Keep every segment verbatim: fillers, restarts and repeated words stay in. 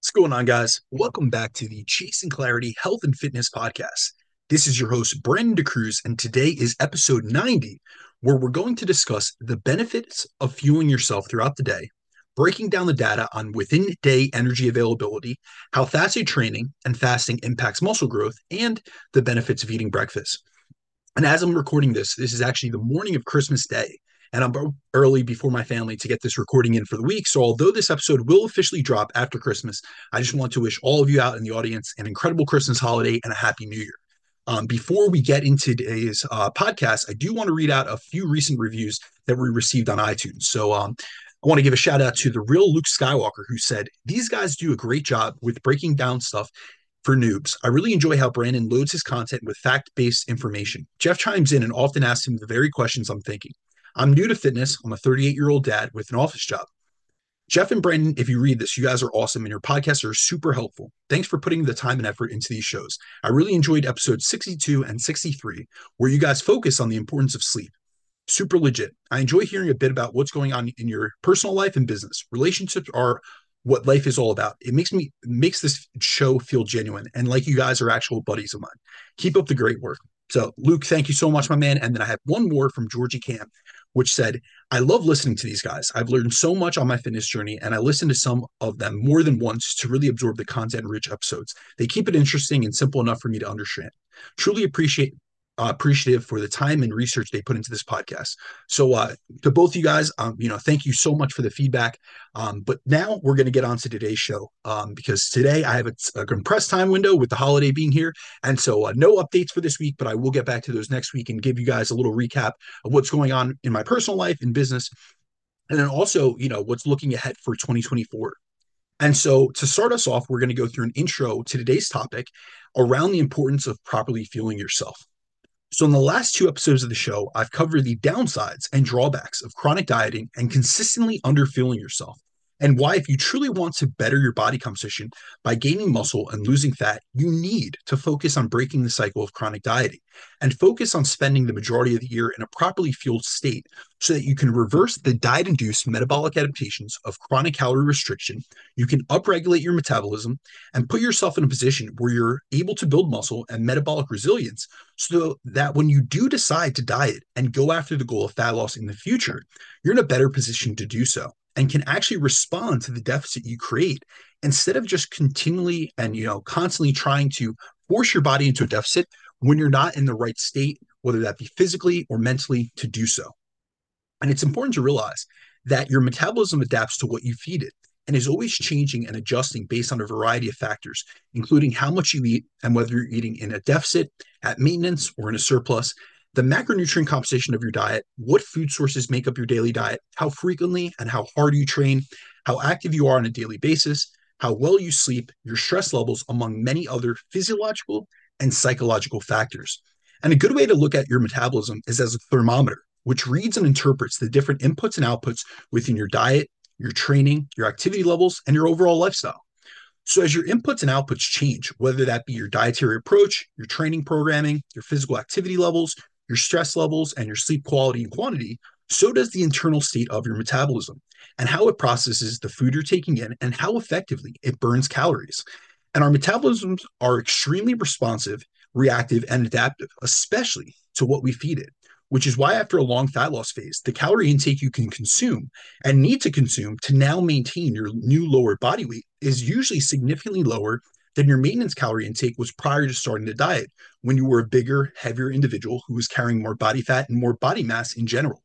What's going on, guys? Welcome back to the Chasing Clarity Health and Fitness Podcast. This is your host, Brandon DeCruz, and today is episode ninety, where we're going to discuss the benefits of fueling yourself throughout the day, breaking down the data on within day energy availability, how fasted training and fasting impacts muscle growth, and the benefits of eating breakfast. And as I'm recording this, this is actually the morning of Christmas Day. And I'm early before my family to get this recording in for the week. So, although this episode will officially drop after Christmas, I just want to wish all of you out in the audience an incredible Christmas holiday and a happy new year. Um, before we get into today's uh, podcast, I do want to read out a few recent reviews that we received on iTunes. So, um, I want to give a shout out to the real Luke Skywalker, who said, "These guys do a great job with breaking down stuff for noobs. I really enjoy how Brandon loads his content with fact-based information. Jeff chimes in and often asks him the very questions I'm thinking. I'm new to fitness. I'm a thirty-eight-year-old dad with an office job. Jeff and Brandon, if you read this, you guys are awesome and your podcasts are super helpful. Thanks for putting the time and effort into these shows. I really enjoyed episodes sixty-two and sixty-three, where you guys focus on the importance of sleep. Super legit. I enjoy hearing a bit about what's going on in your personal life and business. Relationships are what life is all about. It makes me makes this show feel genuine and like you guys are actual buddies of mine. Keep up the great work." So, Luke, thank you so much, my man. And then I have one more from Georgie Cam, which said, "I love listening to these guys. I've learned so much on my fitness journey, and I listen to some of them more than once to really absorb the content-rich episodes. They keep it interesting and simple enough for me to understand. Truly appreciate uh, appreciative for the time and research they put into this podcast." So, uh, to both of you guys, um, you know, thank you so much for the feedback. Um, but now we're going to get on to today's show um, because today I have a, a compressed time window with the holiday being here. And so uh, no updates for this week, but I will get back to those next week and give you guys a little recap of what's going on in my personal life and business. And then also, you know, what's looking ahead for twenty twenty-four. And so to start us off, we're going to go through an intro to today's topic around the importance of properly fueling yourself. So, in the last two episodes of the show, I've covered the downsides and drawbacks of chronic dieting and consistently underfueling yourself, and why, if you truly want to better your body composition by gaining muscle and losing fat, you need to focus on breaking the cycle of chronic dieting and focus on spending the majority of the year in a properly fueled state so that you can reverse the diet induced metabolic adaptations of chronic calorie restriction. You can upregulate your metabolism and put yourself in a position where you're able to build muscle and metabolic resilience so that when you do decide to diet and go after the goal of fat loss in the future, you're in a better position to do so and can actually respond to the deficit you create instead of just continually and you know constantly trying to force your body into a deficit when you're not in the right state, whether that be physically or mentally, to do so. And it's important to realize that your metabolism adapts to what you feed it and is always changing and adjusting based on a variety of factors, including how much you eat and whether you're eating in a deficit, at maintenance, or in a surplus, the macronutrient composition of your diet, what food sources make up your daily diet, how frequently and how hard you train, how active you are on a daily basis, how well you sleep, your stress levels, among many other physiological and psychological factors. And a good way to look at your metabolism is as a thermometer, which reads and interprets the different inputs and outputs within your diet, your training, your activity levels, and your overall lifestyle. So as your inputs and outputs change, whether that be your dietary approach, your training programming, your physical activity levels, your stress levels, and your sleep quality and quantity, so does the internal state of your metabolism and how it processes the food you're taking in and how effectively it burns calories. And our metabolisms are extremely responsive, reactive, and adaptive, especially to what we feed it, which is why after a long fat loss phase, the calorie intake you can consume and need to consume to now maintain your new lower body weight is usually significantly lower than your maintenance calorie intake was prior to starting the diet when you were a bigger, heavier individual who was carrying more body fat and more body mass in general.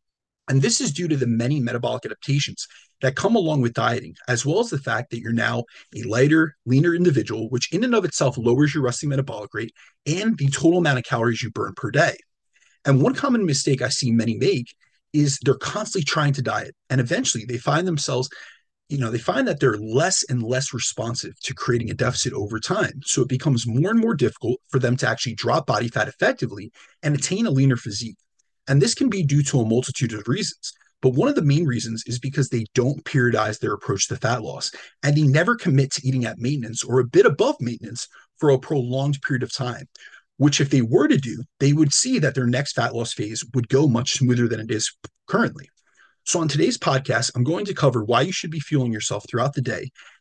And this is due to the many metabolic adaptations that come along with dieting, as well as the fact that you're now a lighter, leaner individual, which in and of itself lowers your resting metabolic rate and the total amount of calories you burn per day. And one common mistake I see many make is they're constantly trying to diet. And eventually they find themselves, you know, they find that they're less and less responsive to creating a deficit over time. So it becomes more and more difficult for them to actually drop body fat effectively and attain a leaner physique. And this can be due to a multitude of reasons. But one of the main reasons is because they don't periodize their approach to fat loss, and they never commit to eating at maintenance or a bit above maintenance for a prolonged period of time, which if they were to do, they would see that their next fat loss phase would go much smoother than it is currently. So on today's podcast, I'm going to cover why you should be fueling yourself throughout the day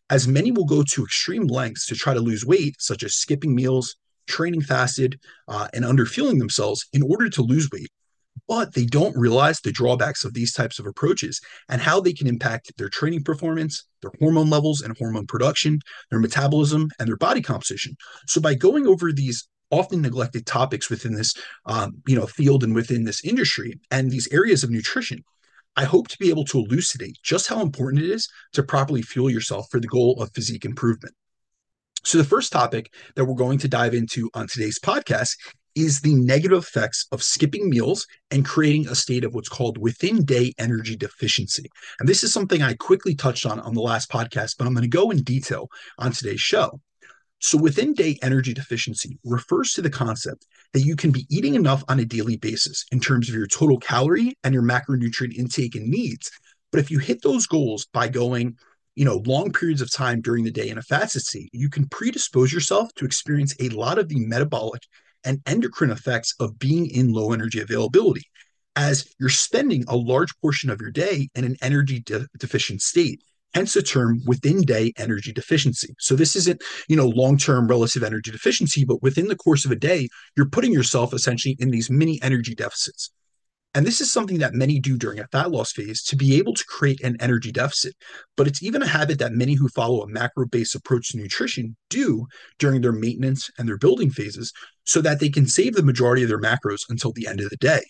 as many will go to extreme lengths to try to lose weight, such as skipping meals, training fasted, uh, and underfueling themselves in order to lose weight. But they don't realize the drawbacks of these types of approaches and how they can impact their training performance, their hormone levels and hormone production, their metabolism, and their body composition. So by going over these often neglected topics within this um, you know field and within this industry and these areas of nutrition, I hope to be able to elucidate just how important it is to properly fuel yourself for the goal of physique improvement. So, the first topic that we're going to dive into on today's podcast is the negative effects of skipping meals and creating a state of what's called within day energy deficiency. And this is something I quickly touched on on the last podcast, but I'm going to go in detail on today's show. So, within day energy deficiency refers to the concept that you can be eating enough on a daily basis in terms of your total calorie and your macronutrient intake and needs. But if you hit those goals by going you know, long periods of time during the day in a fasted state, you can predispose yourself to experience a lot of the metabolic and endocrine effects of being in low energy availability, as you're spending a large portion of your day in an energy de- deficient state. Hence the term within day energy deficiency. So this isn't, you know, long-term relative energy deficiency, but within the course of a day, you're putting yourself essentially in these mini energy deficits. And this is something that many do during a fat loss phase to be able to create an energy deficit. But it's even a habit that many who follow a macro-based approach to nutrition do during their maintenance and their building phases so that they can save the majority of their macros until the end of the day.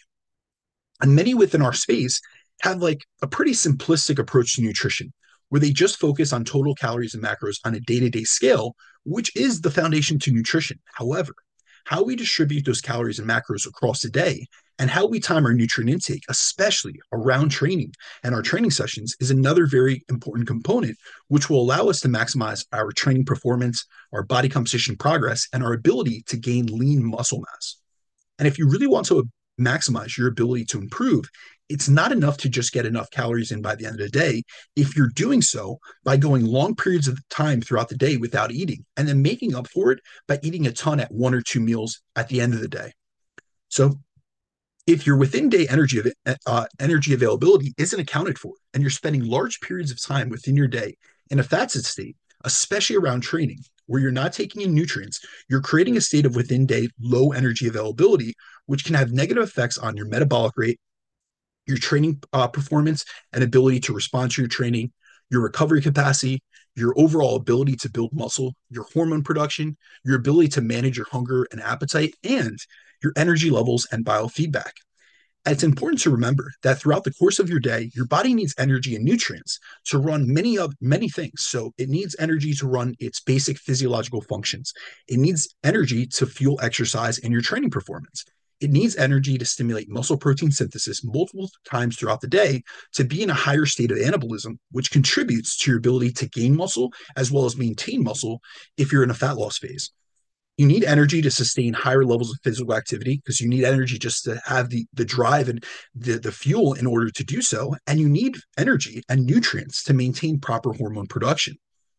And many within our space have like a pretty simplistic approach to nutrition where they just focus on total calories and macros on a day-to-day scale, which is the foundation to nutrition. However, how we distribute those calories and macros across the day and how we time our nutrient intake, especially around training and our training sessions, is another very important component, which will allow us to maximize our training performance, our body composition progress, and our ability to gain lean muscle mass. And if you really want to maximize your ability to improve, it's not enough to just get enough calories in by the end of the day if you're doing so by going long periods of time throughout the day without eating and then making up for it by eating a ton at one or two meals at the end of the day. So if your within day energy uh, energy availability isn't accounted for and you're spending large periods of time within your day in a fasted state, especially around training, where you're not taking in nutrients, you're creating a state of within day low energy availability, which can have negative effects on your metabolic rate, your training uh, performance and ability to respond to your training, your recovery capacity, your overall ability to build muscle, your hormone production, your ability to manage your hunger and appetite, and your energy levels and biofeedback. And it's important to remember that throughout the course of your day, your body needs energy and nutrients to run many of many things. So it needs energy to run its basic physiological functions. It needs energy to fuel exercise and your training performance. It needs energy to stimulate muscle protein synthesis multiple times throughout the day to be in a higher state of anabolism, which contributes to your ability to gain muscle as well as maintain muscle if you're in a fat loss phase. You need energy to sustain higher levels of physical activity because you need energy just to have the, the drive and the, the fuel in order to do so. And you need energy and nutrients to maintain proper hormone production.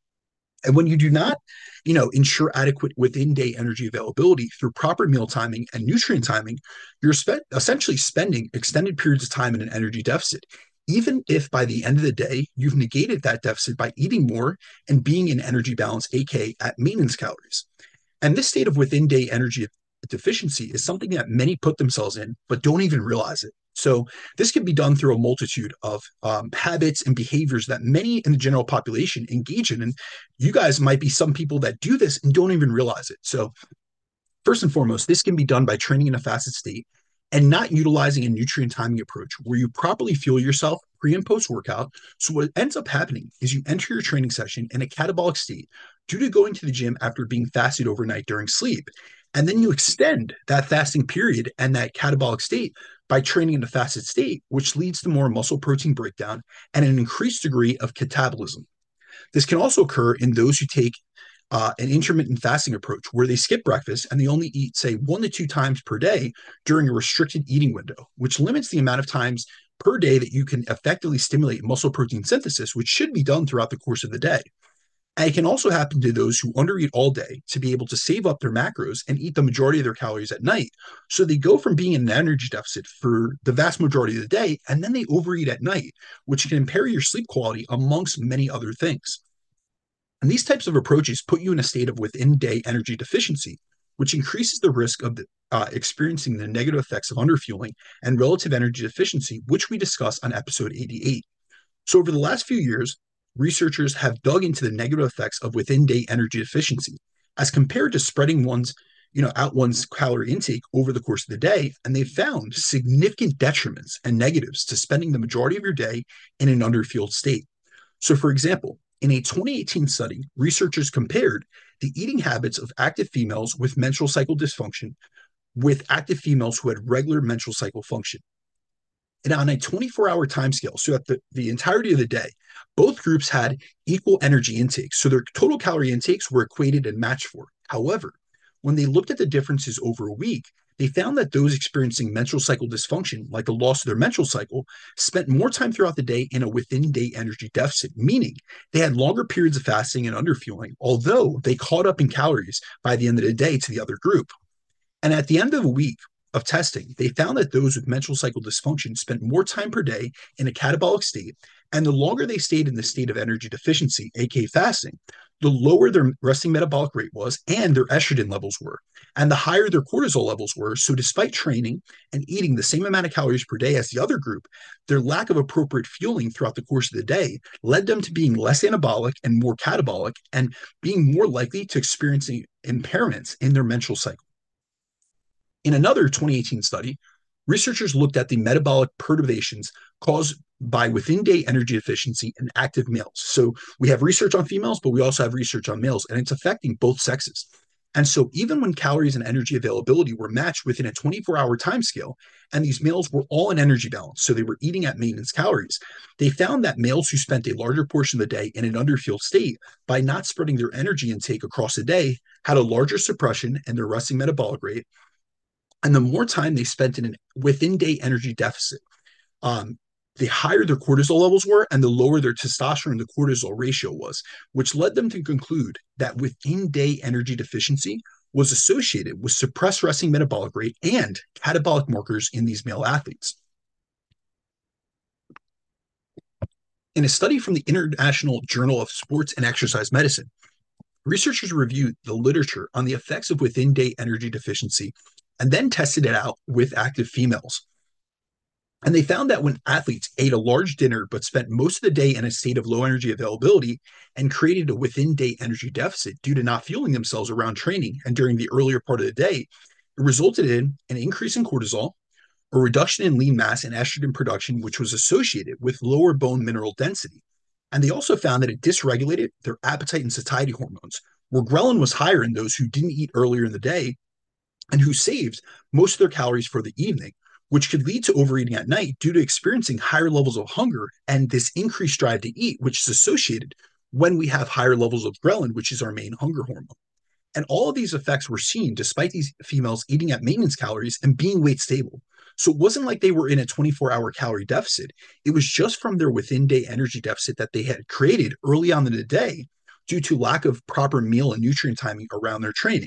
And when you do not, you know, ensure adequate within day energy availability through proper meal timing and nutrient timing, you're spe- essentially spending extended periods of time in an energy deficit, even if by the end of the day, you've negated that deficit by eating more and being in energy balance, aka at maintenance calories. And this state of within day energy deficiency is something that many put themselves in, but don't even realize it. So this can be done through a multitude of um, habits and behaviors that many in the general population engage in. And you guys might be some people that do this and don't even realize it. So first and foremost, this can be done by training in a fasted state and not utilizing a nutrient timing approach where you properly fuel yourself pre and post workout. So what ends up happening is you enter your training session in a catabolic state due to going to the gym after being fasted overnight during sleep. And then you extend that fasting period and that catabolic state by training in a fasted state, which leads to more muscle protein breakdown and an increased degree of catabolism. This can also occur in those who take uh, an intermittent fasting approach where they skip breakfast and they only eat, say, one to two times per day during a restricted eating window, which limits the amount of times per day that you can effectively stimulate muscle protein synthesis, which should be done throughout the course of the day. And it can also happen to those who undereat all day to be able to save up their macros and eat the majority of their calories at night. So they go from being in an energy deficit for the vast majority of the day, and then they overeat at night, which can impair your sleep quality amongst many other things. And these types of approaches put you in a state of within-day energy deficiency, which increases the risk of the, uh, experiencing the negative effects of underfueling and relative energy deficiency, which we discussed on episode eighty-eight. So over the last few years, researchers have dug into the negative effects of within-day energy deficiency as compared to spreading one's, you know, out one's calorie intake over the course of the day, and they've found significant detriments and negatives to spending the majority of your day in an underfueled state. So, for example, in a twenty eighteen study, researchers compared the eating habits of active females with menstrual cycle dysfunction with active females who had regular menstrual cycle function. And on a twenty-four hour time scale, so at the, the entirety of the day, both groups had equal energy intakes. So their total calorie intakes were equated and matched for. However, when they looked at the differences over a week, they found that those experiencing menstrual cycle dysfunction, like the loss of their menstrual cycle, spent more time throughout the day in a within-day energy deficit, meaning they had longer periods of fasting and underfueling, although they caught up in calories by the end of the day to the other group. And at the end of a week of testing, they found that those with menstrual cycle dysfunction spent more time per day in a catabolic state, and the longer they stayed in the state of energy deficiency, aka fasting, the lower their resting metabolic rate was and their estrogen levels were, and the higher their cortisol levels were. So despite training and eating the same amount of calories per day as the other group, their lack of appropriate fueling throughout the course of the day led them to being less anabolic and more catabolic and being more likely to experiencing impairments in their menstrual cycle. In another twenty eighteen study, researchers looked at the metabolic perturbations caused by within-day energy deficiency in active males. So we have research on females, but we also have research on males, and it's affecting both sexes. And so even when calories and energy availability were matched within a twenty-four hour time scale, and these males were all in energy balance, so they were eating at maintenance calories, they found that males who spent a larger portion of the day in an underfueled state by not spreading their energy intake across the day had a larger suppression in their resting metabolic rate. And the more time they spent in an within-day energy deficit, um, the higher their cortisol levels were and the lower their testosterone to cortisol ratio was, which led them to conclude that within-day energy deficiency was associated with suppressed resting metabolic rate and catabolic markers in these male athletes. In a study from the International Journal of Sports and Exercise Medicine, researchers reviewed the literature on the effects of within-day energy deficiency and then tested it out with active females. And they found that when athletes ate a large dinner but spent most of the day in a state of low energy availability and created a within-day energy deficit due to not fueling themselves around training and during the earlier part of the day, it resulted in an increase in cortisol, a reduction in lean mass and estrogen production, which was associated with lower bone mineral density. And they also found that it dysregulated their appetite and satiety hormones, where ghrelin was higher in those who didn't eat earlier in the day and who saved most of their calories for the evening, which could lead to overeating at night due to experiencing higher levels of hunger and this increased drive to eat, which is associated when we have higher levels of ghrelin, which is our main hunger hormone. And all of these effects were seen despite these females eating at maintenance calories and being weight stable. So it wasn't like they were in a twenty-four hour calorie deficit. It was just from their within-day energy deficit that they had created early on in the day due to lack of proper meal and nutrient timing around their training.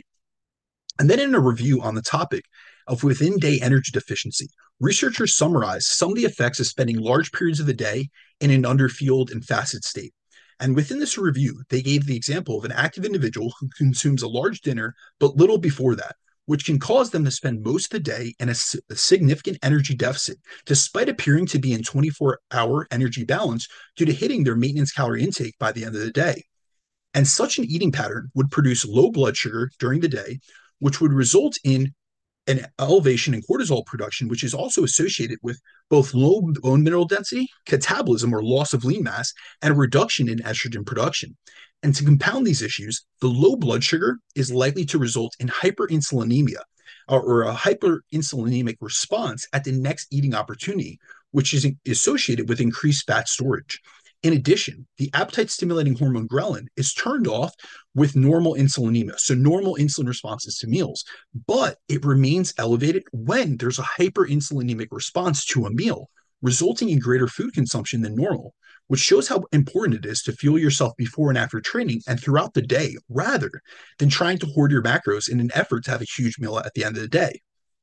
And then in a review on the topic of within-day energy deficiency, researchers summarized some of the effects of spending large periods of the day in an underfueled and fasted state. And within this review, they gave the example of an active individual who consumes a large dinner but little before that, which can cause them to spend most of the day in a, a significant energy deficit, despite appearing to be in twenty-four hour energy balance due to hitting their maintenance calorie intake by the end of the day. And such an eating pattern would produce low blood sugar during the day, which would result in an elevation in cortisol production, which is also associated with both low bone mineral density, catabolism or loss of lean mass, and a reduction in estrogen production. And to compound these issues, the low blood sugar is likely to result in hyperinsulinemia or, or a hyperinsulinemic response at the next eating opportunity, which is associated with increased fat storage. In addition, the appetite-stimulating hormone ghrelin is turned off with normal insulinemia, so normal insulin responses to meals, but it remains elevated when there's a hyperinsulinemic response to a meal, resulting in greater food consumption than normal, which shows how important it is to fuel yourself before and after training and throughout the day, rather than trying to hoard your macros in an effort to have a huge meal at the end of the day.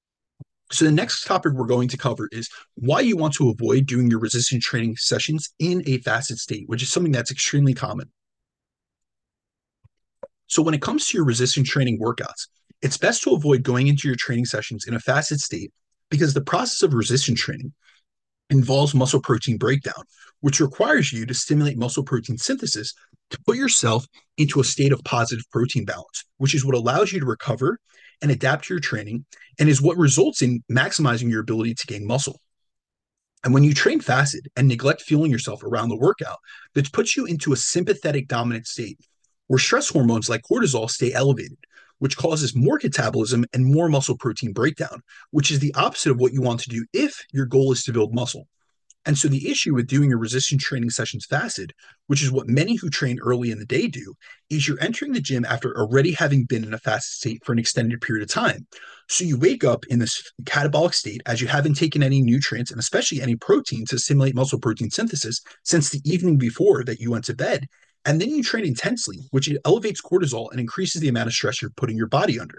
So the next topic we're going to cover is why you want to avoid doing your resistance training sessions in a fasted state, which is something that's extremely common. So when it comes to your resistance training workouts, it's best to avoid going into your training sessions in a fasted state because the process of resistance training involves muscle protein breakdown, which requires you to stimulate muscle protein synthesis to put yourself into a state of positive protein balance, which is what allows you to recover and adapt to your training and is what results in maximizing your ability to gain muscle. And when you train fasted and neglect fueling yourself around the workout, that puts you into a sympathetic dominant state where stress hormones like cortisol stay elevated, which causes more catabolism and more muscle protein breakdown, which is the opposite of what you want to do if your goal is to build muscle. And so the issue with doing your resistance training sessions fasted, which is what many who train early in the day do, is you're entering the gym after already having been in a fasted state for an extended period of time. So you wake up in this catabolic state as you haven't taken any nutrients and especially any protein to stimulate muscle protein synthesis since the evening before that you went to bed. And then you train intensely, which elevates cortisol and increases the amount of stress you're putting your body under.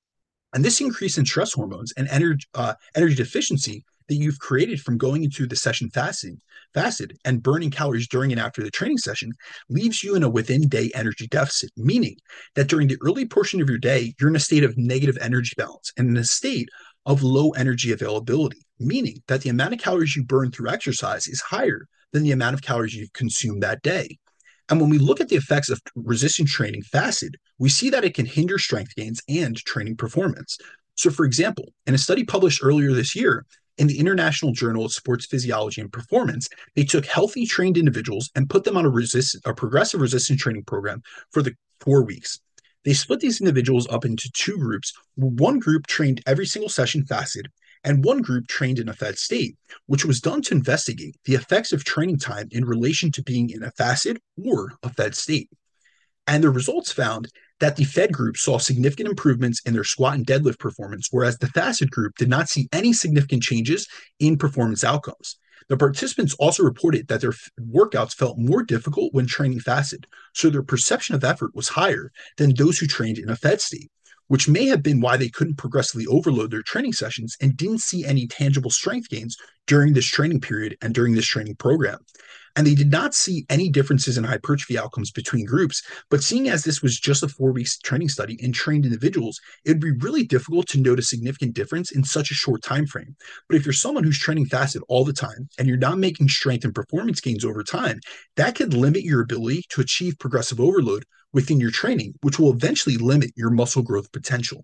And this increase in stress hormones and energy, uh, energy deficiency that you've created from going into the session fasting, fasted and burning calories during and after the training session leaves you in a within day energy deficit, meaning that during the early portion of your day, you're in a state of negative energy balance and in a state of low energy availability, meaning that the amount of calories you burn through exercise is higher than the amount of calories you've consumed that day. And when we look at the effects of resistance training fasted, we see that it can hinder strength gains and training performance. So, for example, in a study published earlier this year in the International Journal of Sports Physiology and Performance, they took healthy trained individuals and put them on a, resist- a progressive resistance training program for the four weeks. They split these individuals up into two groups. One group trained every single session fasted, and one group trained in a fed state, which was done to investigate the effects of training time in relation to being in a fasted or a fed state. And the results found that the fed group saw significant improvements in their squat and deadlift performance, whereas the fasted group did not see any significant changes in performance outcomes. The participants also reported that their workouts felt more difficult when training fasted, so their perception of effort was higher than those who trained in a fed state, which may have been why they couldn't progressively overload their training sessions and didn't see any tangible strength gains during this training period and during this training program. And they did not see any differences in hypertrophy outcomes between groups. But seeing as this was just a four weeks training study in trained individuals, it would be really difficult to note a significant difference in such a short time frame. But if you're someone who's training fasted all the time and you're not making strength and performance gains over time, that could limit your ability to achieve progressive overload within your training, which will eventually limit your muscle growth potential.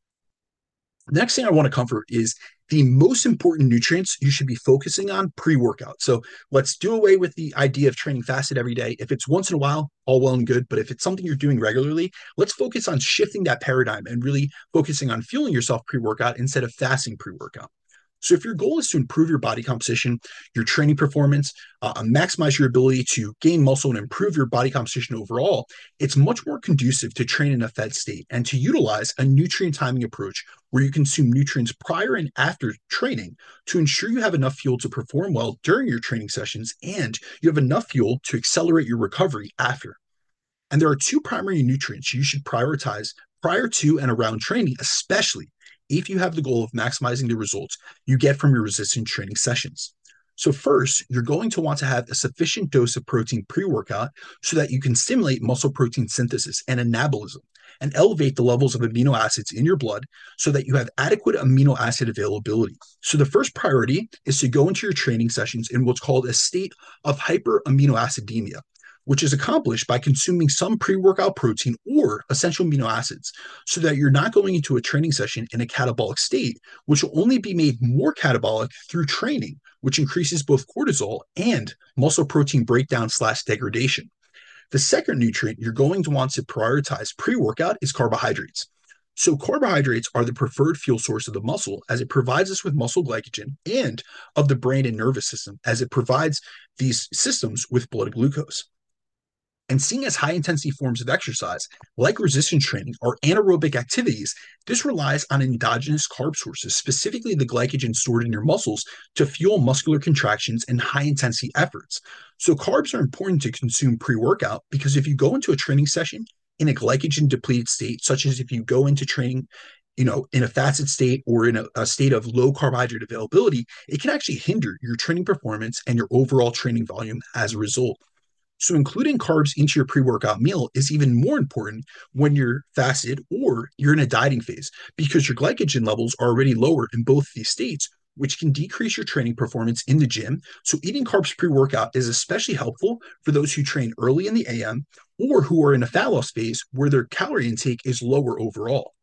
The next thing I want to cover is the most important nutrients you should be focusing on pre-workout. So let's do away with the idea of training fasted every day. If it's once in a while, all well and good. But if it's something you're doing regularly, let's focus on shifting that paradigm and really focusing on fueling yourself pre-workout instead of fasting pre-workout. So if your goal is to improve your body composition, your training performance, uh, maximize your ability to gain muscle and improve your body composition overall, it's much more conducive to train in a fed state and to utilize a nutrient timing approach where you consume nutrients prior and after training to ensure you have enough fuel to perform well during your training sessions and you have enough fuel to accelerate your recovery after. And there are two primary nutrients you should prioritize prior to and around training, especially if you have the goal of maximizing the results you get from your resistance training sessions. So first, you're going to want to have a sufficient dose of protein pre-workout so that you can stimulate muscle protein synthesis and anabolism and elevate the levels of amino acids in your blood so that you have adequate amino acid availability. So the first priority is to go into your training sessions in what's called a state of hyperaminoacidemia, which is accomplished by consuming some pre-workout protein or essential amino acids so that you're not going into a training session in a catabolic state, which will only be made more catabolic through training, which increases both cortisol and muscle protein breakdown slash degradation. The second nutrient you're going to want to prioritize pre-workout is carbohydrates. So carbohydrates are the preferred fuel source of the muscle as it provides us with muscle glycogen and of the brain and nervous system as it provides these systems with blood glucose. And seeing as high intensity forms of exercise, like resistance training or anaerobic activities, this relies on endogenous carb sources, specifically the glycogen stored in your muscles to fuel muscular contractions and high intensity efforts. So carbs are important to consume pre-workout because if you go into a training session in a glycogen depleted state, such as if you go into training you know, in a fasted state or in a, a state of low carbohydrate availability, it can actually hinder your training performance and your overall training volume as a result. So including carbs into your pre-workout meal is even more important when you're fasted or you're in a dieting phase because your glycogen levels are already lower in both these states, which can decrease your training performance in the gym. So eating carbs pre-workout is especially helpful for those who train early in the A M or who are in a fat loss phase where their calorie intake is lower overall.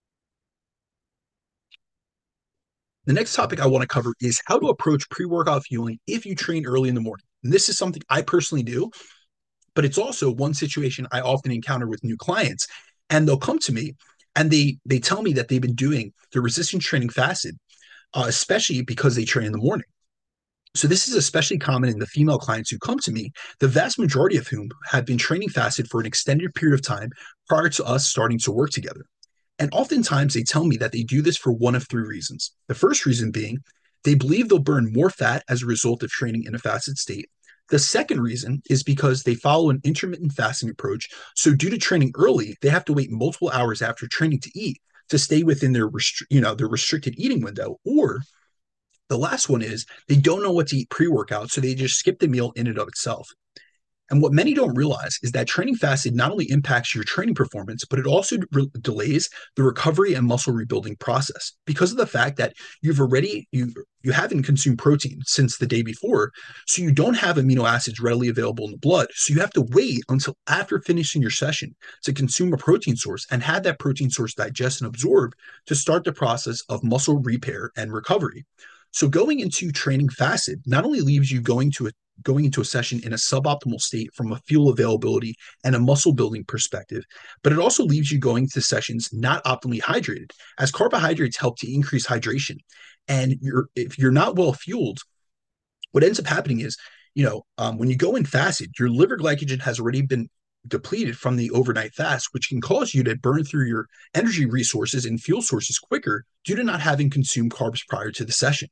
The next topic I want to cover is how to approach pre-workout fueling if you train early in the morning. And this is something I personally do, but it's also one situation I often encounter with new clients. And they'll come to me and they they tell me that they've been doing the resistance training fasted, uh, especially because they train in the morning. So this is especially common in the female clients who come to me, the vast majority of whom have been training fasted for an extended period of time prior to us starting to work together. And oftentimes they tell me that they do this for one of three reasons. The first reason being they believe they'll burn more fat as a result of training in a fasted state. The second reason is because they follow an intermittent fasting approach. So due to training early, they have to wait multiple hours after training to eat to stay within their restri- you know, their restricted eating window. Or the last one is they don't know what to eat pre-workout, so they just skip the meal in and of itself. And what many don't realize is that training fasted not only impacts your training performance, but it also re- delays the recovery and muscle rebuilding process because of the fact that you've already you you haven't consumed protein since the day before, so you don't have amino acids readily available in the blood. So you have to wait until after finishing your session to consume a protein source and have that protein source digest and absorb to start the process of muscle repair and recovery. So going into training fasted not only leaves you going to a going into a session in a suboptimal state from a fuel availability and a muscle building perspective, but it also leaves you going to sessions not optimally hydrated, as carbohydrates help to increase hydration. And you're if you're not well fueled, what ends up happening is, you know, um, when you go in fasted, your liver glycogen has already been depleted from the overnight fast, which can cause you to burn through your energy resources and fuel sources quicker due to not having consumed carbs prior to the session.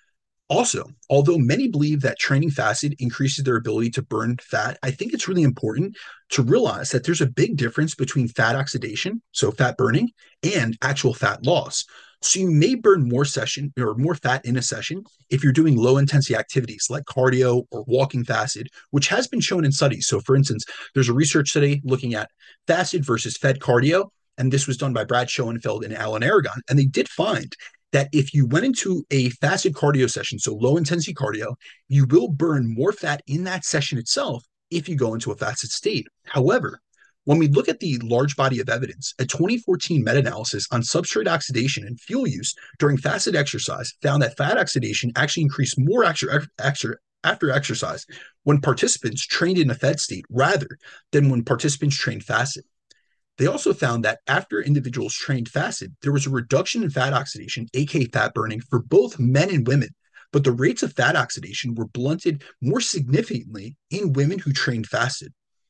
Also, although many believe that training fasted increases their ability to burn fat, I think it's really important to realize that there's a big difference between fat oxidation, so fat burning, and actual fat loss. So you may burn more session or more fat in a session if you're doing low intensity activities like cardio or walking fasted, which has been shown in studies. So for instance, there's a research study looking at fasted versus fed cardio, and this was done by Brad Schoenfeld and Alan Aragon, and they did find that if you went into a fasted cardio session, so low intensity cardio, you will burn more fat in that session itself if you go into a fasted state. However, when we look at the large body of evidence, a twenty fourteen meta analysis on substrate oxidation and fuel use during fasted exercise found that fat oxidation actually increased more after, after, after exercise when participants trained in a fed state rather than when participants trained fasted. They also found that after individuals trained fasted, there was a reduction in fat oxidation, aka fat burning, for both men and women. But the rates of fat oxidation were blunted more significantly in women who trained fasted.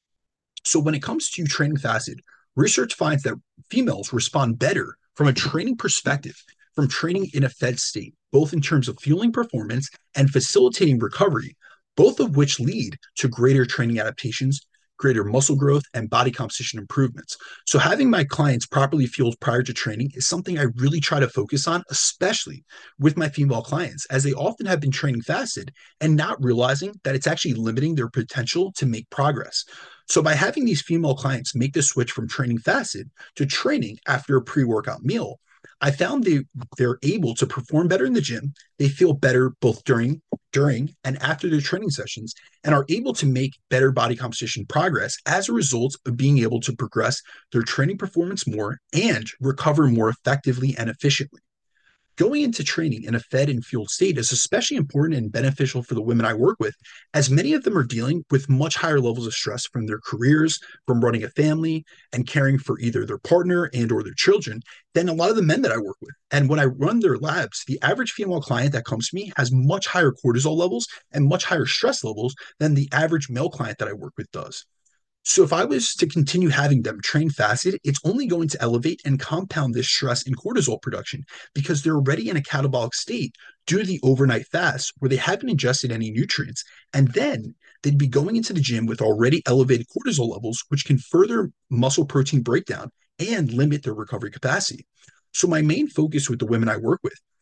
So when it comes to training fasted, research finds that females respond better from a training perspective from training in a fed state, both in terms of fueling performance and facilitating recovery, both of which lead to greater training adaptations, greater muscle growth, and body composition improvements. So having my clients properly fueled prior to training is something I really try to focus on, especially with my female clients, as they often have been training fasted and not realizing that it's actually limiting their potential to make progress. So by having these female clients make the switch from training fasted to training after a pre-workout meal, I found they they're able to perform better in the gym. They feel better both during during and after their training sessions and are able to make better body composition progress as a result of being able to progress their training performance more and recover more effectively and efficiently. Going into training in a fed and fueled state is especially important and beneficial for the women I work with, as many of them are dealing with much higher levels of stress from their careers, from running a family, and caring for either their partner and or their children than a lot of the men that I work with. And when I run their labs, the average female client that comes to me has much higher cortisol levels and much higher stress levels than the average male client that I work with does. So if I was to continue having them train fasted, it's only going to elevate and compound this stress and cortisol production because they're already in a catabolic state due to the overnight fast where they haven't ingested any nutrients. And then they'd be going into the gym with already elevated cortisol levels, which can further muscle protein breakdown and limit their recovery capacity. So my main focus with the women I work with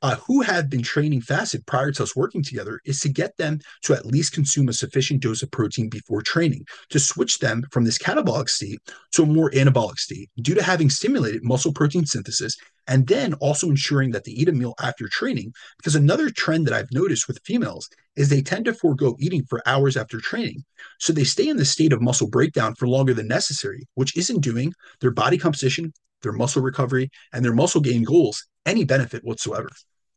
uh, who have been training fasted prior to us working together is to get them to at least consume a sufficient dose of protein before training to switch them from this catabolic state to a more anabolic state due to having stimulated muscle protein synthesis, and then also ensuring that they eat a meal after training. Because another trend that I've noticed with females is they tend to forego eating for hours after training. So they stay in the state of muscle breakdown for longer than necessary, which isn't doing their body composition, their muscle recovery, and their muscle gain goals any benefit whatsoever.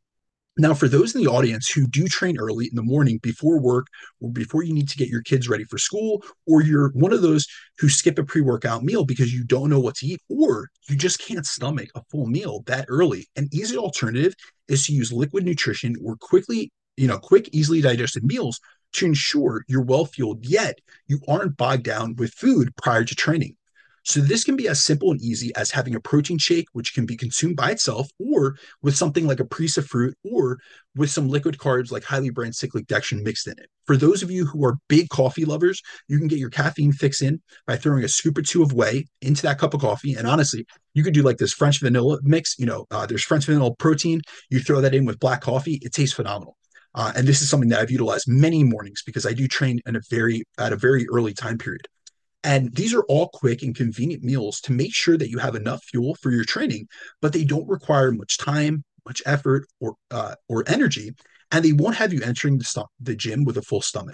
Now, for those in the audience who do train early in the morning before work or before you need to get your kids ready for school, or you're one of those who skip a pre workout meal because you don't know what to eat, or you just can't stomach a full meal that early, an easy alternative is to use liquid nutrition or quickly, you know, quick, easily digested meals to ensure you're well fueled, yet you aren't bogged down with food prior to training. So this can be as simple and easy as having a protein shake, which can be consumed by itself, or with something like a Presa fruit, or with some liquid carbs like highly branched cyclic dextrin mixed in it. For those of you who are big coffee lovers, you can get your caffeine fix in by throwing a scoop or two of whey into that cup of coffee. And honestly, you could do like this French vanilla mix. You know, uh, there's French vanilla protein. You throw that in with black coffee. It tastes phenomenal. Uh, and this is something that I've utilized many mornings because I do train in a very at a very early time period. And these are all quick and convenient meals to make sure that you have enough fuel for your training, but they don't require much time, much effort, or uh, or energy, and they won't have you entering the, st- the gym with a full stomach.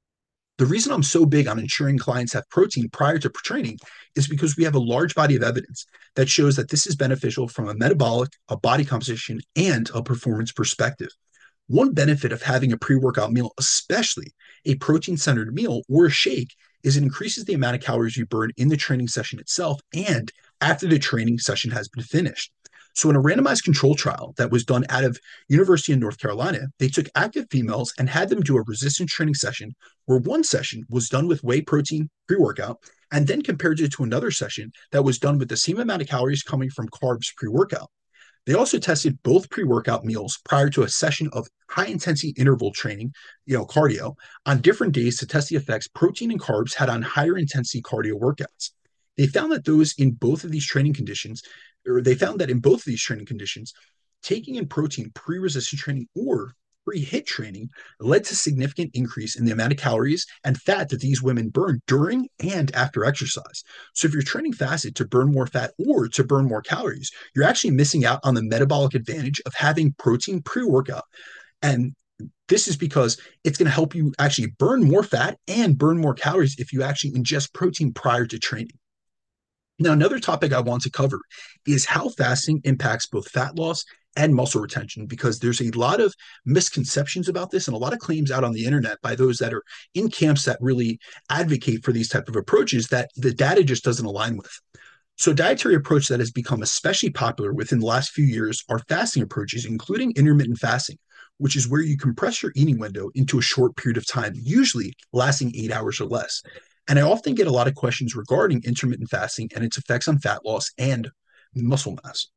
The reason I'm so big on ensuring clients have protein prior to training is because we have a large body of evidence that shows that this is beneficial from a metabolic, a body composition, and a performance perspective. One benefit of having a pre workout meal, especially a protein centered meal or a shake, is it increases the amount of calories you burn in the training session itself and after the training session has been finished. So in a randomized control trial that was done out of University of North Carolina, they took active females and had them do a resistance training session where one session was done with whey protein pre-workout and then compared it to another session that was done with the same amount of calories coming from carbs pre-workout. They also tested both pre-workout meals prior to a session of high-intensity interval training, you know, cardio, on different days to test the effects protein and carbs had on higher intensity cardio workouts. They found that those in both of these training conditions, or they found that in both of these training conditions, taking in protein pre-resistance training or pre-hit training led to significant increase in the amount of calories and fat that these women burn during and after exercise. So if you're training fasted to burn more fat or to burn more calories, you're actually missing out on the metabolic advantage of having protein pre-workout. And this is because it's going to help you actually burn more fat and burn more calories if you actually ingest protein prior to training. Now, another topic I want to cover is how fasting impacts both fat loss and muscle retention, because there's a lot of misconceptions about this and a lot of claims out on the internet by those that are in camps that really advocate for these type of approaches that the data just doesn't align with. So a dietary approach that has become especially popular within the last few years are fasting approaches, including intermittent fasting, which is where you compress your eating window into a short period of time, usually lasting eight hours or less. And I often get a lot of questions regarding intermittent fasting and its effects on fat loss and muscle mass.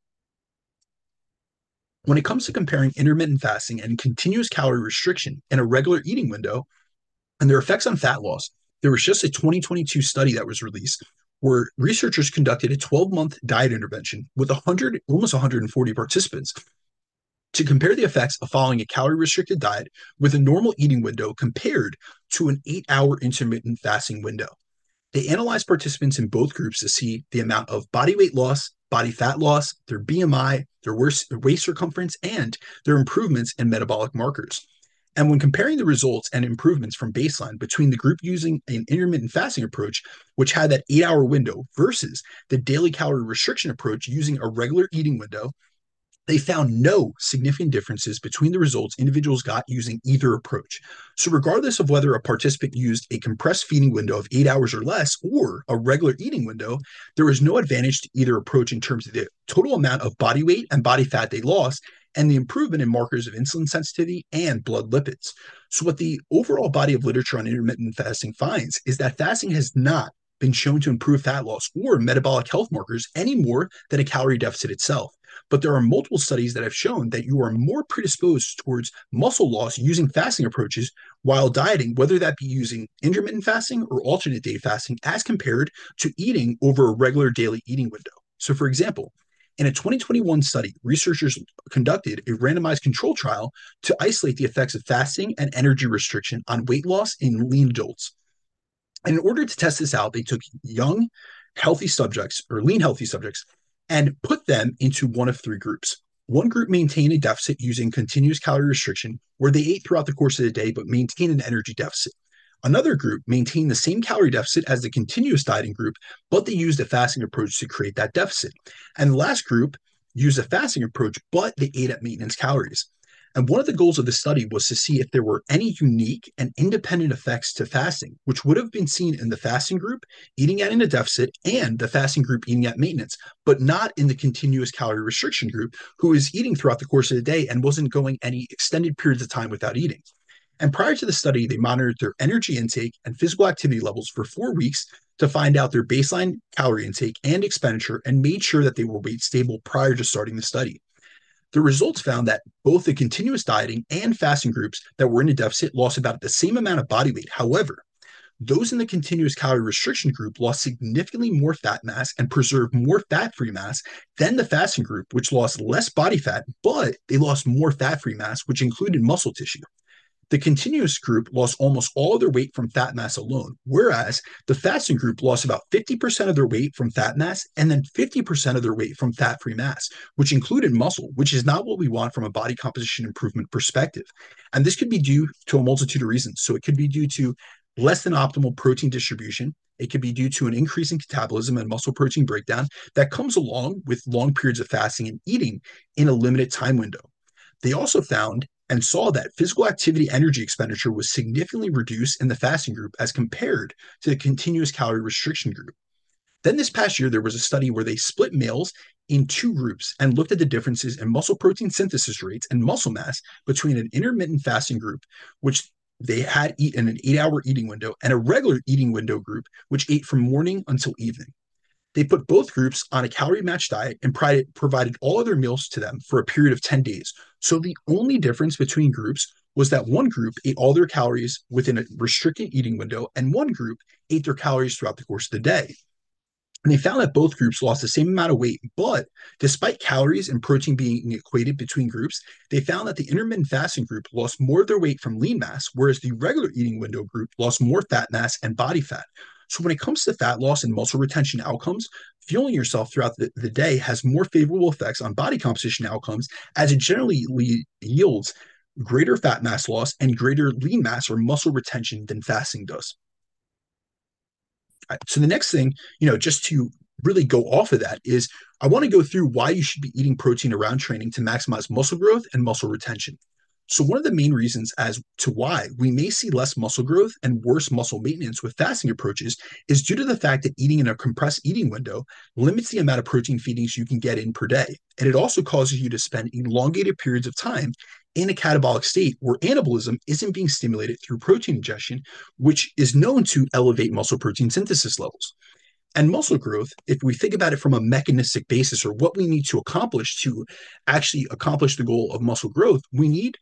When it comes to comparing intermittent fasting and continuous calorie restriction in a regular eating window and their effects on fat loss, there was just a twenty twenty-two study that was released where researchers conducted a twelve-month diet intervention with one hundred, almost one hundred forty participants to compare the effects of following a calorie-restricted diet with a normal eating window compared to an eight-hour intermittent fasting window. They analyzed participants in both groups to see the amount of body weight loss, body fat loss, their B M I, their waist circumference, and their improvements in metabolic markers. And when comparing the results and improvements from baseline between the group using an intermittent fasting approach, which had that eight-hour window, versus the daily calorie restriction approach using a regular eating window, they found no significant differences between the results individuals got using either approach. So regardless of whether a participant used a compressed feeding window of eight hours or less or a regular eating window, there was no advantage to either approach in terms of the total amount of body weight and body fat they lost and the improvement in markers of insulin sensitivity and blood lipids. So what the overall body of literature on intermittent fasting finds is that fasting has not been shown to improve fat loss or metabolic health markers any more than a calorie deficit itself. But there are multiple studies that have shown that you are more predisposed towards muscle loss using fasting approaches while dieting, whether that be using intermittent fasting or alternate day fasting, as compared to eating over a regular daily eating window. So, for example, In a twenty twenty-one study, researchers conducted a randomized control trial to isolate the effects of fasting and energy restriction on weight loss in lean adults. And in order to test this out, they took young, healthy subjects or lean healthy subjects and put them into one of three groups. One group maintained a deficit using continuous calorie restriction, where they ate throughout the course of the day but maintained an energy deficit. Another group maintained the same calorie deficit as the continuous dieting group, but they used a fasting approach to create that deficit. And the last group used a fasting approach, but they ate at maintenance calories. And one of the goals of the study was to see if there were any unique and independent effects to fasting, which would have been seen in the fasting group eating at in a deficit and the fasting group eating at maintenance, but not in the continuous calorie restriction group, who was eating throughout the course of the day and wasn't going any extended periods of time without eating. And prior to the study, they monitored their energy intake and physical activity levels for four weeks to find out their baseline calorie intake and expenditure and made sure that they were weight stable prior to starting the study. The results found that both the continuous dieting and fasting groups that were in a deficit lost about the same amount of body weight. However, those in the continuous calorie restriction group lost significantly more fat mass and preserved more fat-free mass than the fasting group, which lost less body fat, but they lost more fat-free mass, which included muscle tissue. The continuous group lost almost all of their weight from fat mass alone, whereas the fasting group lost about fifty percent of their weight from fat mass and then fifty percent of their weight from fat-free mass, which included muscle, which is not what we want from a body composition improvement perspective. And this could be due to a multitude of reasons. So it could be due to less than optimal protein distribution. It could be due to an increase in catabolism and muscle protein breakdown that comes along with long periods of fasting and eating in a limited time window. They also found and saw that physical activity energy expenditure was significantly reduced in the fasting group as compared to the continuous calorie restriction group. Then this past year, there was a study where they split males in two groups and looked at the differences in muscle protein synthesis rates and muscle mass between an intermittent fasting group, which they had eaten an eight-hour eating window, and a regular eating window group, which ate from morning until evening. They put both groups on a calorie match diet and provided all of their meals to them for a period of ten days. So the only difference between groups was that one group ate all their calories within a restricted eating window, and one group ate their calories throughout the course of the day. And they found that both groups lost the same amount of weight, but despite calories and protein being equated between groups, they found that the intermittent fasting group lost more of their weight from lean mass, whereas the regular eating window group lost more fat mass and body fat. So when it comes to fat loss and muscle retention outcomes, fueling yourself throughout the, the day has more favorable effects on body composition outcomes, as it generally le- yields greater fat mass loss and greater lean mass or muscle retention than fasting does. All right, so the next thing, you know, just to really go off of that is I want to go through why you should be eating protein around training to maximize muscle growth and muscle retention. So one of the main reasons as to why we may see less muscle growth and worse muscle maintenance with fasting approaches is due to the fact that eating in a compressed eating window limits the amount of protein feedings you can get in per day. And it also causes you to spend elongated periods of time in a catabolic state where anabolism isn't being stimulated through protein ingestion, which is known to elevate muscle protein synthesis levels. And muscle growth, if we think about it from a mechanistic basis or what we need to accomplish to actually accomplish the goal of muscle growth, we need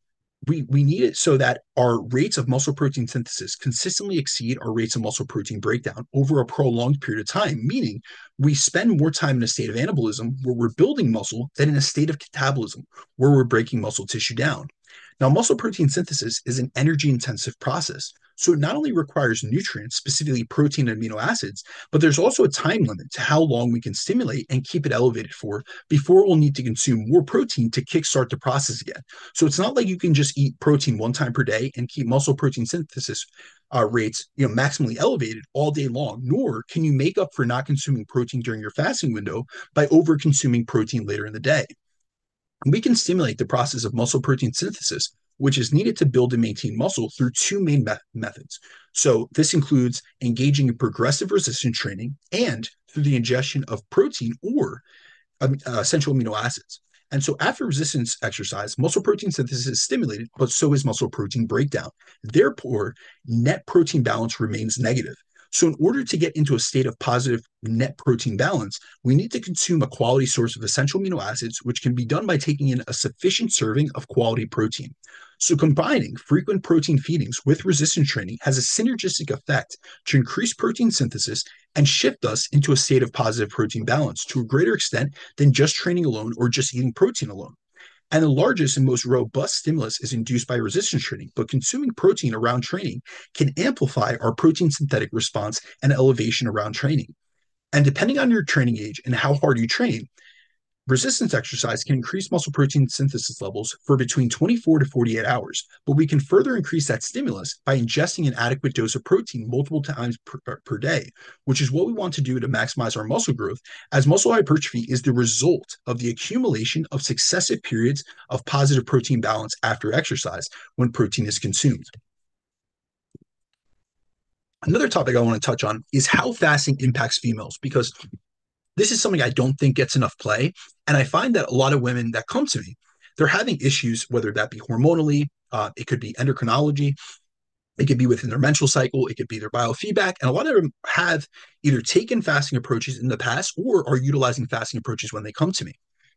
we, we need it so that our rates of muscle protein synthesis consistently exceed our rates of muscle protein breakdown over a prolonged period of time, meaning we spend more time in a state of anabolism where we're building muscle than in a state of catabolism where we're breaking muscle tissue down. Now, muscle protein synthesis is an energy-intensive process. So it not only requires nutrients, specifically protein and amino acids, but there's also a time limit to how long we can stimulate and keep it elevated for before we'll need to consume more protein to kickstart the process again. So it's not like you can just eat protein one time per day and keep muscle protein synthesis uh, rates, you know, maximally elevated all day long, nor can you make up for not consuming protein during your fasting window by over consuming protein later in the day. And we can stimulate the process of muscle protein synthesis, which is needed to build and maintain muscle through two main me- methods. So this includes engaging in progressive resistance training and through the ingestion of protein or um, uh, essential amino acids. And so after resistance exercise, muscle protein synthesis is stimulated, but so is muscle protein breakdown. Therefore, net protein balance remains negative. So in order to get into a state of positive net protein balance, we need to consume a quality source of essential amino acids, which can be done by taking in a sufficient serving of quality protein. So combining frequent protein feedings with resistance training has a synergistic effect to increase protein synthesis and shift us into a state of positive protein balance to a greater extent than just training alone or just eating protein alone. And the largest and most robust stimulus is induced by resistance training, but consuming protein around training can amplify our protein synthetic response and elevation around training. And depending on your training age and how hard you train, resistance exercise can increase muscle protein synthesis levels for between twenty-four to forty-eight hours, but we can further increase that stimulus by ingesting an adequate dose of protein multiple times per, per day, which is what we want to do to maximize our muscle growth, as muscle hypertrophy is the result of the accumulation of successive periods of positive protein balance after exercise when protein is consumed. Another topic I want to touch on is how fasting impacts females, because this is something I don't think gets enough play. And I find that a lot of women that come to me, they're having issues, whether that be hormonally, uh, it could be endocrinology, it could be within their menstrual cycle, it could be their biofeedback. And a lot of them have either taken fasting approaches in the past or are utilizing fasting approaches when they come to me.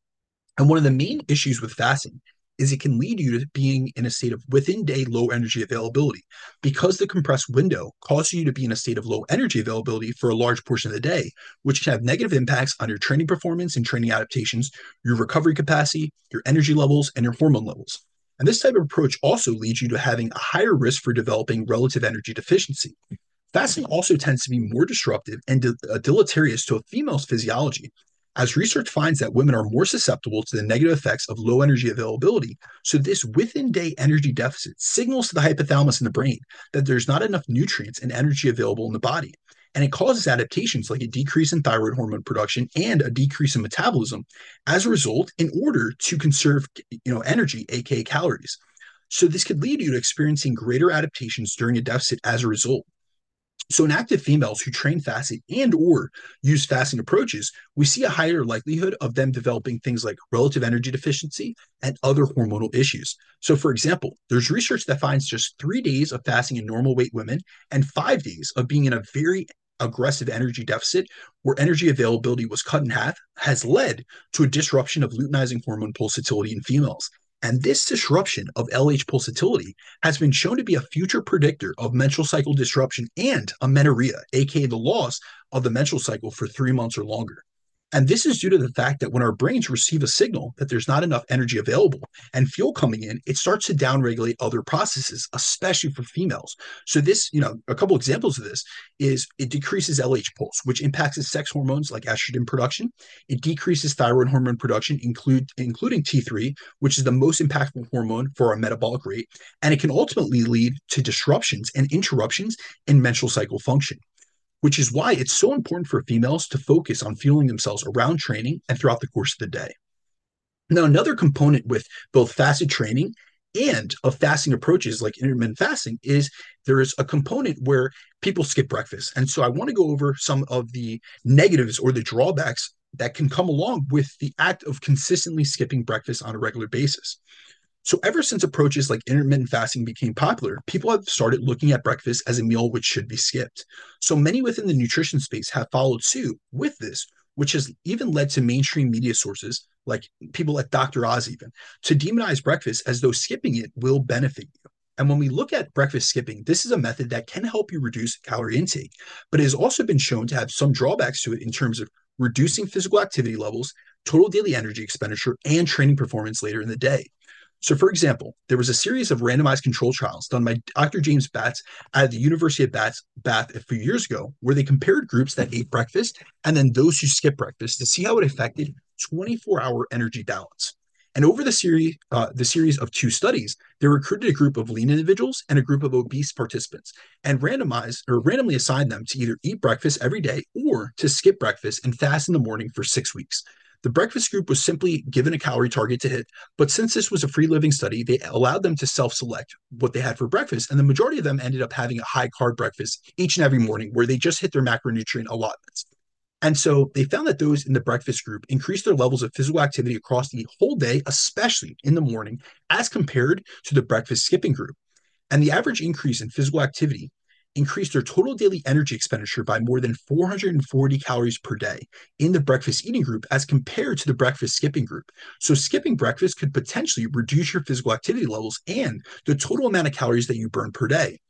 And one of the main issues with fasting is it can lead you to being in a state of within day low energy availability, because the compressed window causes you to be in a state of low energy availability for a large portion of the day, which can have negative impacts on your training performance and training adaptations, your recovery capacity, your energy levels, and your hormone levels. And this type of approach also leads you to having a higher risk for developing relative energy deficiency. Fasting also tends to be more disruptive and de- uh, deleterious to a female's physiology, as research finds that women are more susceptible to the negative effects of low energy availability. So this within day energy deficit signals to the hypothalamus in the brain that there's not enough nutrients and energy available in the body. And it causes adaptations like a decrease in thyroid hormone production and a decrease in metabolism as a result, in order to conserve, you know, energy, aka calories. So this could lead you to experiencing greater adaptations during a deficit as a result. So in active females who train fasting and or use fasting approaches, we see a higher likelihood of them developing things like relative energy deficiency and other hormonal issues. So for example, there's research that finds just three days of fasting in normal weight women and five days of being in a very aggressive energy deficit where energy availability was cut in half has led to a disruption of luteinizing hormone pulsatility in females. And this disruption of L H pulsatility has been shown to be a future predictor of menstrual cycle disruption and amenorrhea, aka the loss of the menstrual cycle for three months or longer. And this is due to the fact that when our brains receive a signal that there's not enough energy available and fuel coming in, it starts to downregulate other processes, especially for females. So this, you know, a couple examples of this is it decreases L H pulse, which impacts the sex hormones like estrogen production. It decreases thyroid hormone production, include, including T three, which is the most impactful hormone for our metabolic rate. And it can ultimately lead to disruptions and interruptions in menstrual cycle function, which is why it's so important for females to focus on fueling themselves around training and throughout the course of the day. Now, another component with both fasted training and of fasting approaches like intermittent fasting is there is a component where people skip breakfast. And so I want to go over some of the negatives or the drawbacks that can come along with the act of consistently skipping breakfast on a regular basis. So ever since approaches like intermittent fasting became popular, people have started looking at breakfast as a meal which should be skipped. So many within the nutrition space have followed suit with this, which has even led to mainstream media sources like people like Doctor Oz even to demonize breakfast as though skipping it will benefit you. And when we look at breakfast skipping, this is a method that can help you reduce calorie intake, but it has also been shown to have some drawbacks to it in terms of reducing physical activity levels, total daily energy expenditure, and training performance later in the day. So, for example, there was a series of randomized control trials done by Doctor James Batts at the University of Bath, Bath a few years ago, where they compared groups that ate breakfast and then those who skipped breakfast to see how it affected twenty-four hour energy balance. And over the series, uh, the series of two studies, they recruited a group of lean individuals and a group of obese participants, and randomized or randomly assigned them to either eat breakfast every day or to skip breakfast and fast in the morning for six weeks. The breakfast group was simply given a calorie target to hit, but since this was a free living study, they allowed them to self-select what they had for breakfast, and the majority of them ended up having a high-carb breakfast each and every morning where they just hit their macronutrient allotments. And so they found that those in the breakfast group increased their levels of physical activity across the whole day, especially in the morning, as compared to the breakfast skipping group. And the average increase in physical activity increased their total daily energy expenditure by more than four hundred forty calories per day in the breakfast eating group as compared to the breakfast skipping group. So skipping breakfast could potentially reduce your physical activity levels and the total amount of calories that you burn per day.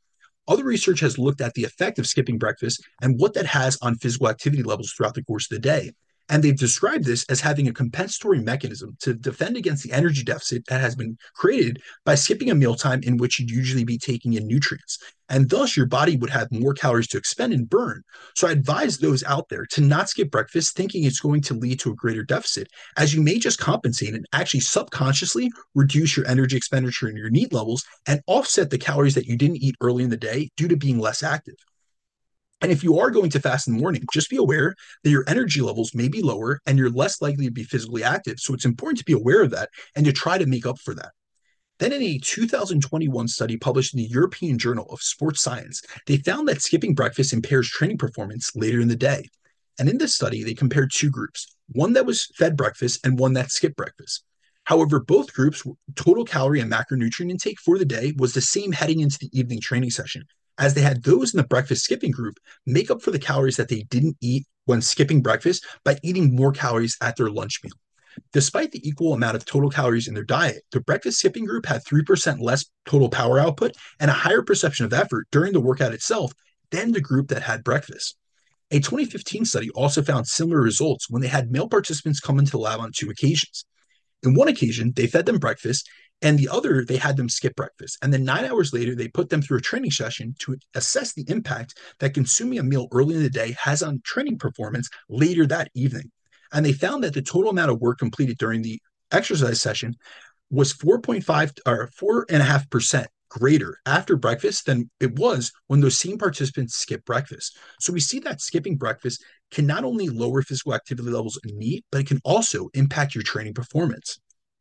Other research has looked at the effect of skipping breakfast and what that has on physical activity levels throughout the course of the day. And they've described this as having a compensatory mechanism to defend against the energy deficit that has been created by skipping a mealtime in which you'd usually be taking in nutrients. And thus, your body would have more calories to expend and burn. So I advise those out there to not skip breakfast thinking it's going to lead to a greater deficit, as you may just compensate and actually subconsciously reduce your energy expenditure and your need levels and offset the calories that you didn't eat early in the day due to being less active. And if you are going to fast in the morning, just be aware that your energy levels may be lower and you're less likely to be physically active. So it's important to be aware of that and to try to make up for that. Then, in a two thousand twenty-one study published in the European Journal of Sports Science, they found that skipping breakfast impairs training performance later in the day. And in this study, they compared two groups, one that was fed breakfast and one that skipped breakfast. However, both groups' total calorie and macronutrient intake for the day was the same heading into the evening training session, as they had those in the breakfast skipping group make up for the calories that they didn't eat when skipping breakfast by eating more calories at their lunch meal. Despite the equal amount of total calories in their diet, the breakfast skipping group had three percent less total power output and a higher perception of effort during the workout itself than the group that had breakfast. A twenty fifteen study also found similar results when they had male participants come into the lab on two occasions. In one occasion, they fed them breakfast, and the other, they had them skip breakfast. And then nine hours later, they put them through a training session to assess the impact that consuming a meal early in the day has on training performance later that evening. And they found that the total amount of work completed during the exercise session was four point five or four point five percent greater after breakfast than it was when those same participants skipped breakfast. So we see that skipping breakfast can not only lower physical activity levels in meat, but it can also impact your training performance.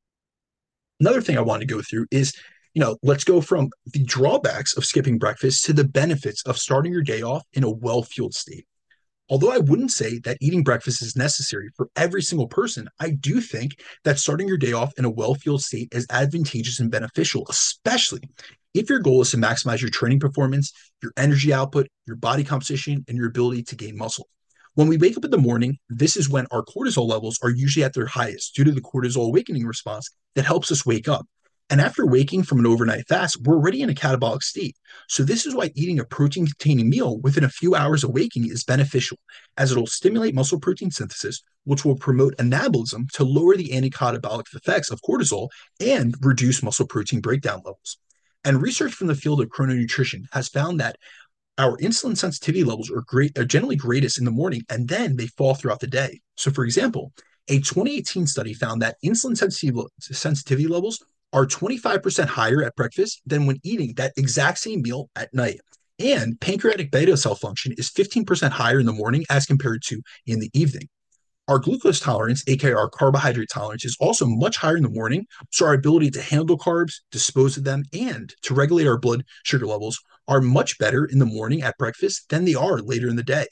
Another thing I want to go through is, you know, let's go from the drawbacks of skipping breakfast to the benefits of starting your day off in a well-fueled state. Although I wouldn't say that eating breakfast is necessary for every single person, I do think that starting your day off in a well-fueled state is advantageous and beneficial, especially if your goal is to maximize your training performance, your energy output, your body composition, and your ability to gain muscle. When we wake up in the morning, this is when our cortisol levels are usually at their highest due to the cortisol awakening response that helps us wake up. And after waking from an overnight fast, we're already in a catabolic state. So this is why eating a protein-containing meal within a few hours of waking is beneficial, as it'll stimulate muscle protein synthesis, which will promote anabolism to lower the anti-catabolic effects of cortisol and reduce muscle protein breakdown levels. And research from the field of chrononutrition has found that our insulin sensitivity levels are great, are generally greatest in the morning, and then they fall throughout the day. So, for example, a twenty eighteen study found that insulin sensitivity levels are twenty-five percent higher at breakfast than when eating that exact same meal at night. And pancreatic beta cell function is fifteen percent higher in the morning as compared to in the evening. Our glucose tolerance, aka our carbohydrate tolerance, is also much higher in the morning. So our ability to handle carbs, dispose of them, and to regulate our blood sugar levels are much better in the morning at breakfast than they are later in the day.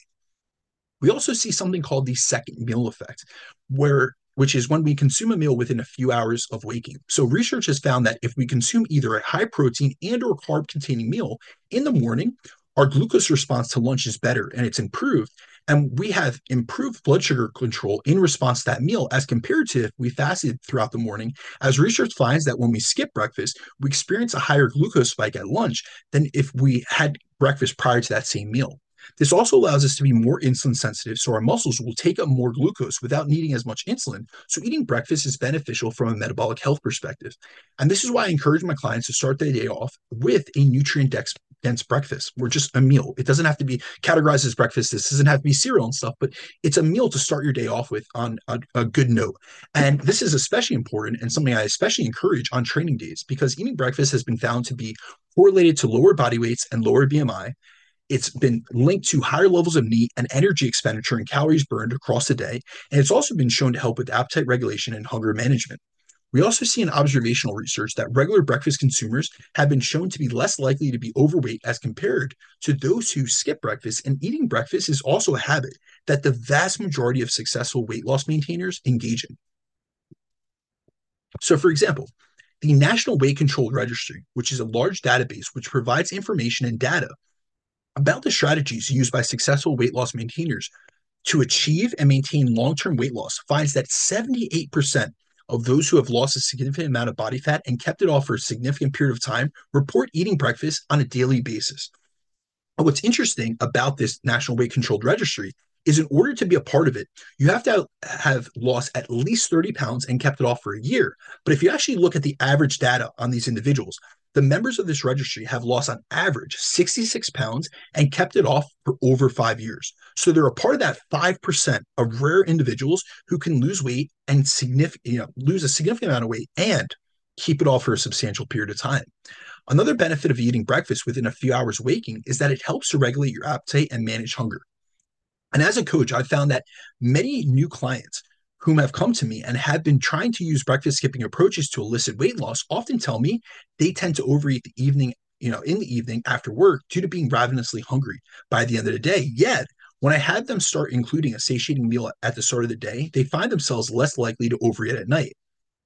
We also see something called the second meal effect, where which is when we consume a meal within a few hours of waking. So research has found that if we consume either a high protein and or carb containing meal in the morning, our glucose response to lunch is better and it's improved. And we have improved blood sugar control in response to that meal as compared to if we fasted throughout the morning, as research finds that when we skip breakfast, we experience a higher glucose spike at lunch than if we had breakfast prior to that same meal. This also allows us to be more insulin sensitive, so our muscles will take up more glucose without needing as much insulin. So eating breakfast is beneficial from a metabolic health perspective. And this is why I encourage my clients to start their day off with a nutrient-dense dense breakfast, or just a meal. It doesn't have to be categorized as breakfast. This doesn't have to be cereal and stuff, but it's a meal to start your day off with on a, a good note. And this is especially important and something I especially encourage on training days, because eating breakfast has been found to be correlated to lower body weights and lower B M I. It's been linked to higher levels of NEAT and energy expenditure and calories burned across the day. And it's also been shown to help with appetite regulation and hunger management. We also see in observational research that regular breakfast consumers have been shown to be less likely to be overweight as compared to those who skip breakfast. And eating breakfast is also a habit that the vast majority of successful weight loss maintainers engage in. So, for example, the National Weight Control Registry, which is a large database which provides information and data about the strategies used by successful weight loss maintainers to achieve and maintain long-term weight loss, finds that seventy-eight percent of those who have lost a significant amount of body fat and kept it off for a significant period of time report eating breakfast on a daily basis. What's interesting about this National Weight Controlled Registry is in order to be a part of it, you have to have lost at least thirty pounds and kept it off for a year. But if you actually look at the average data on these individuals, the members of this registry have lost on average sixty-six pounds and kept it off for over five years. So they're a part of that five percent of rare individuals who can lose weight and significant, you know, lose a significant amount of weight and keep it off for a substantial period of time. Another benefit of eating breakfast within a few hours waking is that it helps to regulate your appetite and manage hunger. And as a coach, I've found that many new clients whom have come to me and have been trying to use breakfast skipping approaches to elicit weight loss often tell me they tend to overeat the evening, you know, in the evening after work due to being ravenously hungry by the end of the day. Yet, when I had them start including a satiating meal at the start of the day, they find themselves less likely to overeat at night.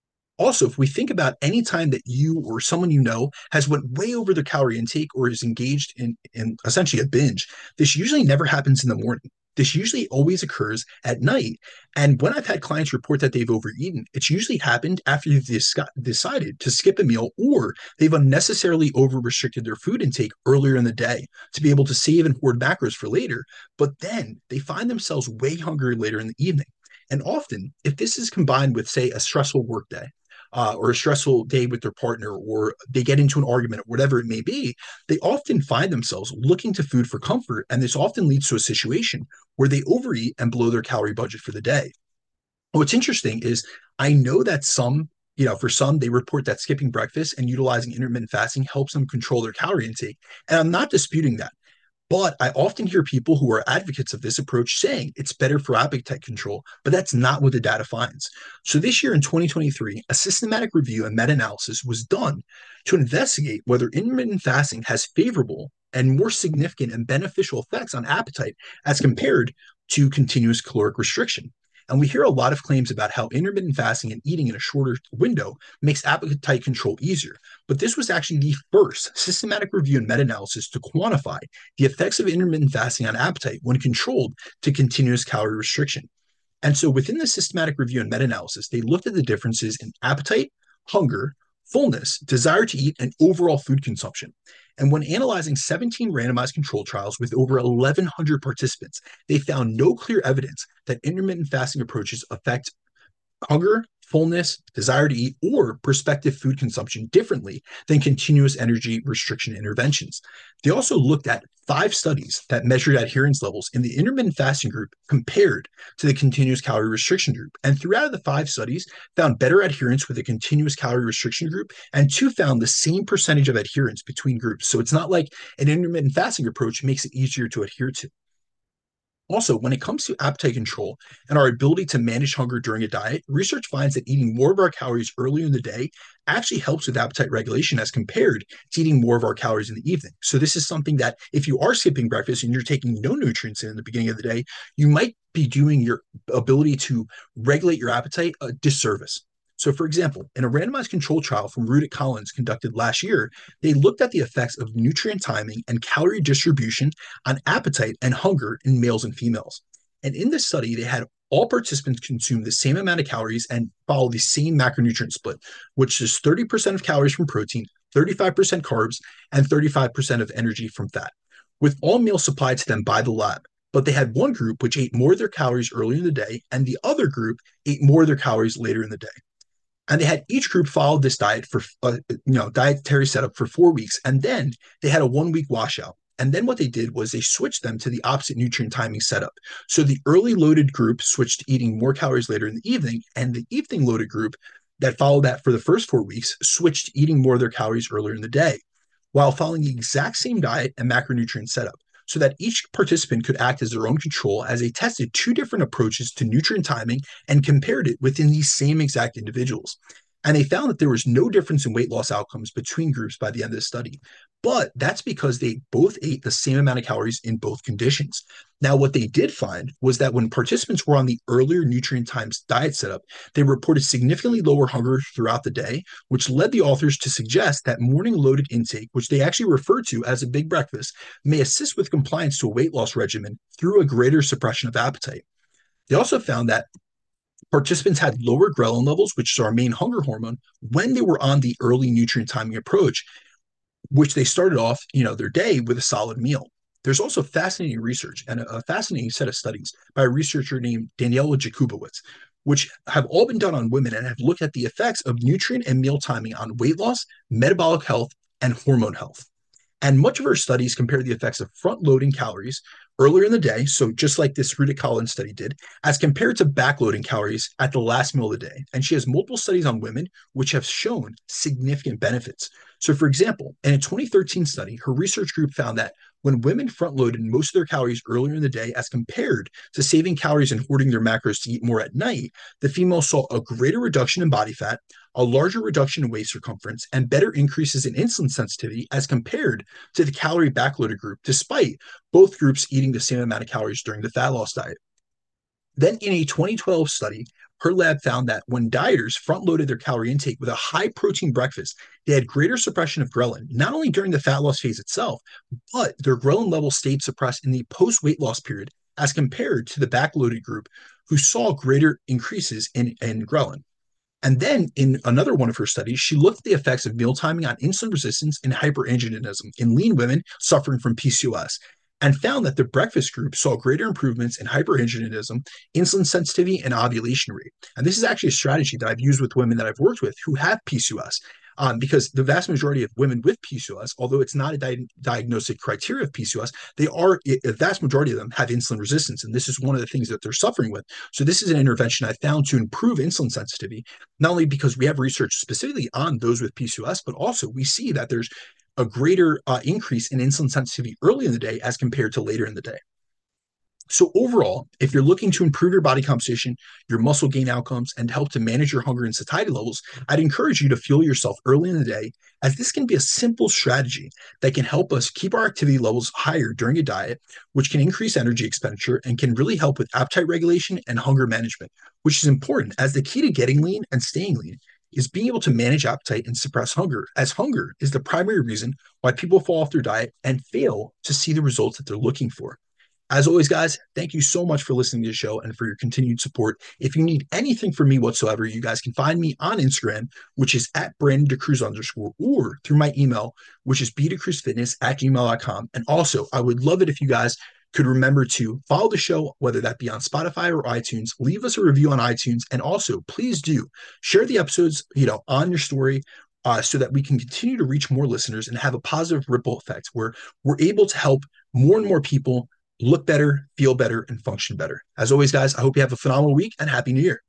Also, if we think about any time that you or someone you know has went way over their calorie intake or is engaged in, in essentially a binge, this usually never happens in the morning. This usually always occurs at night. And when I've had clients report that they've overeaten, it's usually happened after they've decided to skip a meal or they've unnecessarily over restricted their food intake earlier in the day to be able to save and hoard macros for later. But then they find themselves way hungry later in the evening. And often, if this is combined with, say, a stressful workday, uh, or a stressful day with their partner, or they get into an argument, or whatever it may be, they often find themselves looking to food for comfort. And this often leads to a situation where they overeat and blow their calorie budget for the day. What's interesting is I know that some, you know, for some, they report that skipping breakfast and utilizing intermittent fasting helps them control their calorie intake. And I'm not disputing that. But I often hear people who are advocates of this approach saying it's better for appetite control, but that's not what the data finds. So this year in twenty twenty-three, a systematic review and meta-analysis was done to investigate whether intermittent fasting has favorable and more significant and beneficial effects on appetite as compared to continuous caloric restriction. And we hear a lot of claims about how intermittent fasting and eating in a shorter window makes appetite control easier. But this was actually the first systematic review and meta-analysis to quantify the effects of intermittent fasting on appetite when controlled to continuous calorie restriction. And so within the systematic review and meta-analysis, they looked at the differences in appetite, hunger, fullness, desire to eat, and overall food consumption. And when analyzing seventeen randomized control trials with over eleven hundred participants, they found no clear evidence that intermittent fasting approaches affect hunger, fullness, desire to eat, or prospective food consumption differently than continuous energy restriction interventions. They also looked at five studies that measured adherence levels in the intermittent fasting group compared to the continuous calorie restriction group. And three out of the five studies found better adherence with the continuous calorie restriction group, and two found the same percentage of adherence between groups. So it's not like an intermittent fasting approach makes it easier to adhere to. Also, when it comes to appetite control and our ability to manage hunger during a diet, research finds that eating more of our calories earlier in the day actually helps with appetite regulation as compared to eating more of our calories in the evening. So this is something that if you are skipping breakfast and you're taking no nutrients in, in the beginning of the day, you might be doing your ability to regulate your appetite a disservice. So, for example, in a randomized control trial from Root Collins conducted last year, they looked at the effects of nutrient timing and calorie distribution on appetite and hunger in males and females. And in this study, they had all participants consume the same amount of calories and follow the same macronutrient split, which is thirty percent of calories from protein, thirty-five percent carbs, and thirty-five percent of energy from fat, with all meals supplied to them by the lab. But they had one group which ate more of their calories earlier in the day, and the other group ate more of their calories later in the day. And they had each group follow this diet for, uh, you know, dietary setup for four weeks. And then they had a one week washout. And then what they did was they switched them to the opposite nutrient timing setup. So the early loaded group switched to eating more calories later in the evening. And the evening loaded group that followed that for the first four weeks switched to eating more of their calories earlier in the day, while following the exact same diet and macronutrient setup, so that each participant could act as their own control as they tested two different approaches to nutrient timing and compared it within these same exact individuals. And they found that there was no difference in weight loss outcomes between groups by the end of the study. But that's because they both ate the same amount of calories in both conditions. Now, what they did find was that when participants were on the earlier nutrient times diet setup, they reported significantly lower hunger throughout the day, which led the authors to suggest that morning loaded intake, which they actually refer to as a big breakfast, may assist with compliance to a weight loss regimen through a greater suppression of appetite. They also found that participants had lower ghrelin levels, which is our main hunger hormone, when they were on the early nutrient timing approach, which they started off, you know, their day with a solid meal. There's also fascinating research and a, a fascinating set of studies by a researcher named Daniela Jakubowicz, which have all been done on women and have looked at the effects of nutrient and meal timing on weight loss, metabolic health, and hormone health. And much of her studies compare the effects of front loading calories earlier in the day, so just like this Rita Collins study did, as compared to backloading calories at the last meal of the day. And she has multiple studies on women which have shown significant benefits. So, for example, in a twenty thirteen study, her research group found that when women front loaded most of their calories earlier in the day as compared to saving calories and hoarding their macros to eat more at night, the females saw a greater reduction in body fat, a larger reduction in waist circumference, and better increases in insulin sensitivity as compared to the calorie backloaded group, despite both groups eating the same amount of calories during the fat loss diet. Then, in a twenty twelve study, her lab found that when dieters front loaded their calorie intake with a high protein breakfast, they had greater suppression of ghrelin, not only during the fat loss phase itself, but their ghrelin level stayed suppressed in the post weight loss period as compared to the backloaded group who saw greater increases in, in ghrelin. And then in another one of her studies, she looked at the effects of meal timing on insulin resistance and hyperandrogenism in lean women suffering from P C O S and found that the breakfast group saw greater improvements in hyperandrogenism, insulin sensitivity, and ovulation rate. And this is actually a strategy that I've used with women that I've worked with who have P C O S. Um, because the vast majority of women with P C O S, although it's not a di- diagnostic criteria of P C O S, they are, a vast majority of them have insulin resistance. And this is one of the things that they're suffering with. So this is an intervention I found to improve insulin sensitivity, not only because we have research specifically on those with P C O S, but also we see that there's a greater uh, increase in insulin sensitivity early in the day as compared to later in the day. So overall, if you're looking to improve your body composition, your muscle gain outcomes, and help to manage your hunger and satiety levels, I'd encourage you to fuel yourself early in the day, as this can be a simple strategy that can help us keep our activity levels higher during a diet, which can increase energy expenditure and can really help with appetite regulation and hunger management, which is important as the key to getting lean and staying lean is being able to manage appetite and suppress hunger, as hunger is the primary reason why people fall off their diet and fail to see the results that they're looking for. As always, guys, thank you so much for listening to the show and for your continued support. If you need anything from me whatsoever, you guys can find me on Instagram, which is at Brandon DeCruz underscore, or through my email, which is bdecruzfitness at gmail dot com. And also, I would love it if you guys could remember to follow the show, whether that be on Spotify or iTunes, leave us a review on iTunes, and also please do share the episodes, you know, on your story, uh, so that we can continue to reach more listeners and have a positive ripple effect where we're able to help more and more people look better, feel better, and function better. As always, guys, I hope you have a phenomenal week and Happy New Year.